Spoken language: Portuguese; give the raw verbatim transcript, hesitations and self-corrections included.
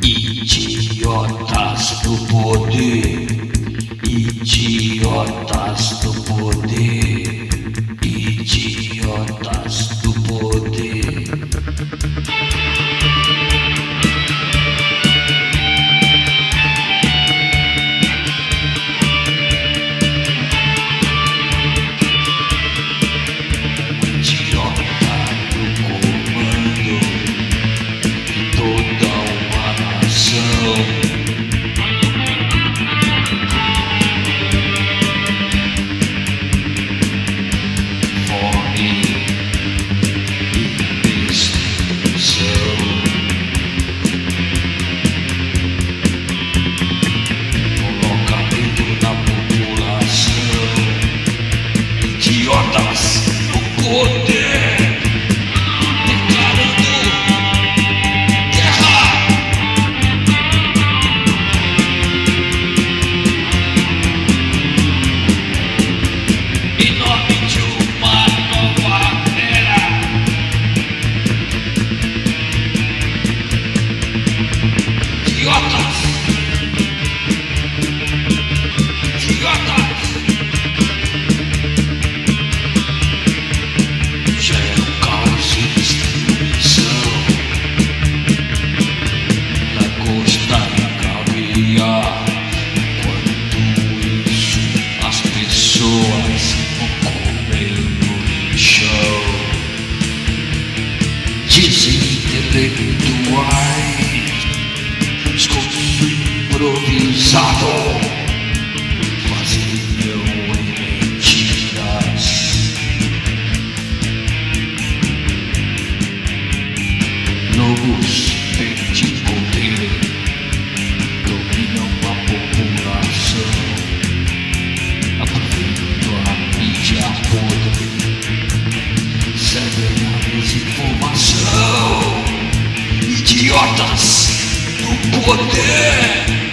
Idiotas do poder, idiotas do poder, idiotas do poder. Idiota do comando de toda uma nação. Fome e destruição. Coloca medo na população. Idiotas do poder, declarando guerra. Em nome de uma nova era. Idiotas, idiotas. Gera um caos e destruição. Lagosta e caviar. Enquanto isso, as pessoas vão comer no lixão. Dizem intelectuais, discurso improvisado, vaziam em mentiras. Lobos de poder dominam a população, aproveitam a mídia podre, servem a desinformação. Idiotas do poder.